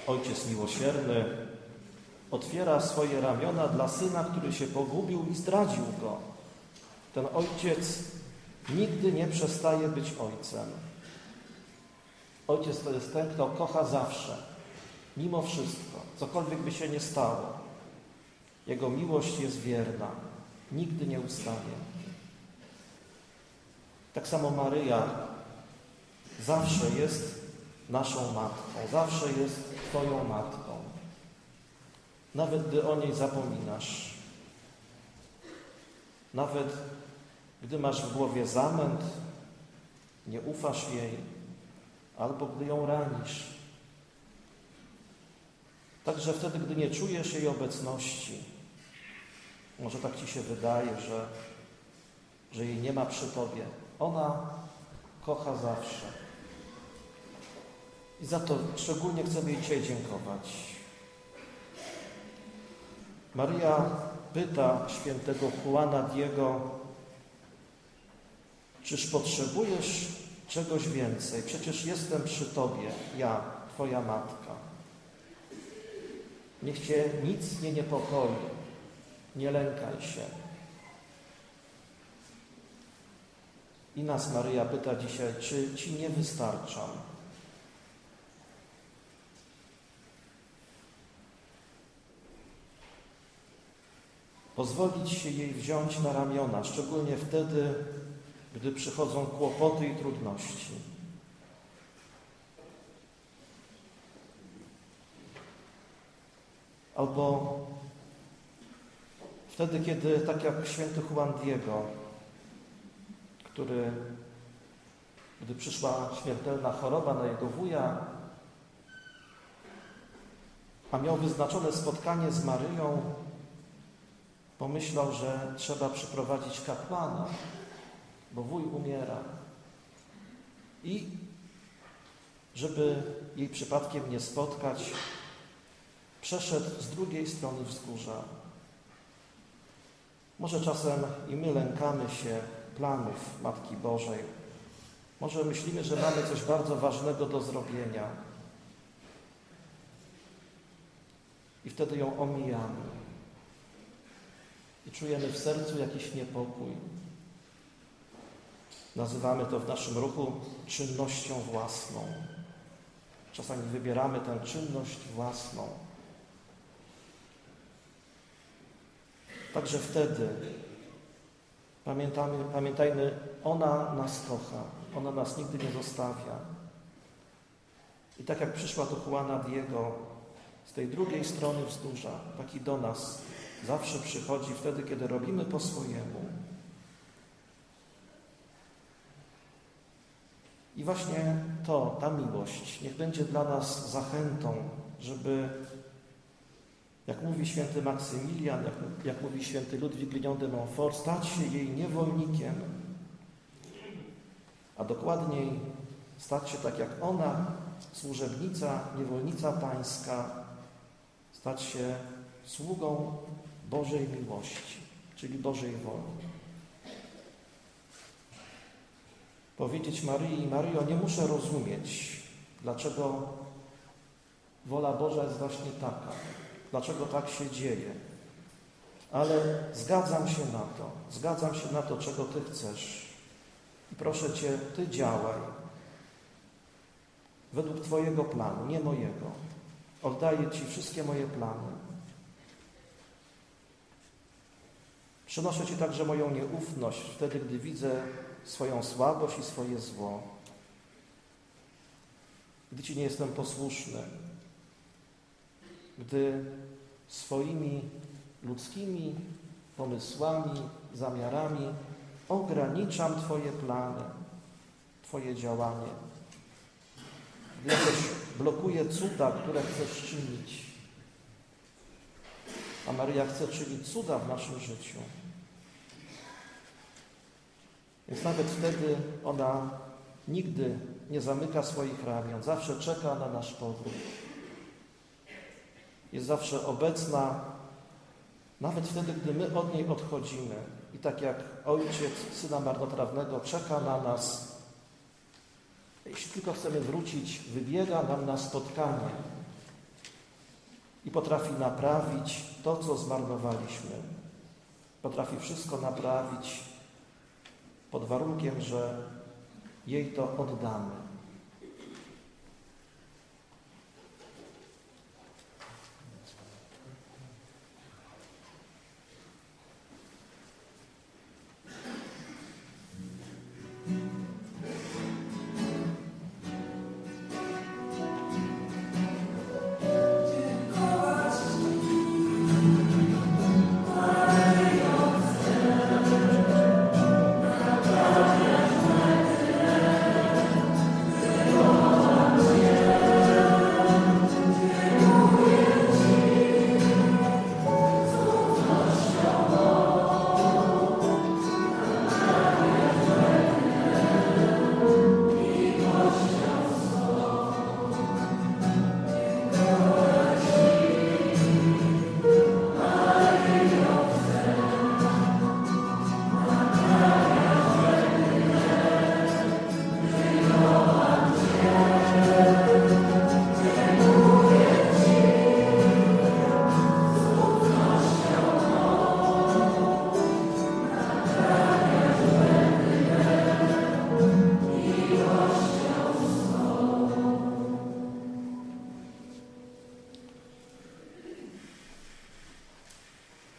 Ojciec miłosierny otwiera swoje ramiona dla syna, który się pogubił i zdradził go. Ten ojciec nigdy nie przestaje być ojcem. Ojciec to jest ten, kto kocha zawsze, mimo wszystko, cokolwiek by się nie stało. Jego miłość jest wierna, nigdy nie ustanie. Tak samo Maryja zawsze jest naszą matką, zawsze jest Twoją matką. Nawet gdy o niej zapominasz, nawet gdy masz w głowie zamęt, nie ufasz jej, albo gdy ją ranisz. Także wtedy, gdy nie czujesz jej obecności, może tak Ci się wydaje, że jej nie ma przy Tobie. Ona kocha zawsze. I za to szczególnie chcę jej dzisiaj dziękować. Maryja pyta świętego Juana Diego: czyż potrzebujesz czegoś więcej? Przecież jestem przy Tobie, ja, Twoja matka. Niech Cię nic nie niepokoi, nie lękaj się. I nas Maryja pyta dzisiaj, czy Ci nie wystarczam? Pozwolić się jej wziąć na ramiona, szczególnie wtedy, gdy przychodzą kłopoty i trudności. Albo wtedy, kiedy, tak jak święty Juan Diego, który, gdy przyszła śmiertelna choroba na jego wuja, a miał wyznaczone spotkanie z Maryją, pomyślał, że trzeba przyprowadzić kapłana, bo wuj umiera. I żeby jej przypadkiem nie spotkać, przeszedł z drugiej strony wzgórza. Może czasem i my lękamy się planów Matki Bożej. Może myślimy, że mamy coś bardzo ważnego do zrobienia. I wtedy ją omijamy. I czujemy w sercu jakiś niepokój. Nazywamy to w naszym ruchu czynnością własną. Czasami wybieramy tę czynność własną. Także wtedy pamiętajmy, ona nas kocha, ona nas nigdy nie zostawia. I tak jak przyszła do Juana Diego z tej drugiej strony wzgórza, tak i do nas zawsze przychodzi wtedy, kiedy robimy po swojemu. I właśnie to, ta miłość, niech będzie dla nas zachętą, żeby, jak mówi święty Maksymilian, jak mówi święty Ludwik Lignon de Montfort, stać się jej niewolnikiem, a dokładniej stać się tak jak ona, służebnica, niewolnica pańska, stać się sługą Bożej miłości, czyli Bożej woli. Powiedzieć Maryi: Maryjo, nie muszę rozumieć, dlaczego wola Boża jest właśnie taka, dlaczego tak się dzieje, ale zgadzam się na to, czego Ty chcesz. I proszę Cię, Ty działaj według Twojego planu, nie mojego. Oddaję Ci wszystkie moje plany. Przynoszę Ci także moją nieufność wtedy, gdy widzę swoją słabość i swoje zło. Gdy Ci nie jestem posłuszny. Gdy swoimi ludzkimi pomysłami, zamiarami ograniczam Twoje plany, Twoje działanie. Gdy jakoś blokuję cuda, które chcesz czynić. A Maryja chce czynić cuda w naszym życiu. Więc nawet wtedy ona nigdy nie zamyka swoich ramion, zawsze czeka na nasz powrót. Jest zawsze obecna, nawet wtedy, gdy my od niej odchodzimy. I tak jak ojciec syna marnotrawnego czeka na nas, jeśli tylko chcemy wrócić, wybiega nam na spotkanie i potrafi naprawić to, co zmarnowaliśmy. Potrafi wszystko naprawić pod warunkiem, że jej to oddamy.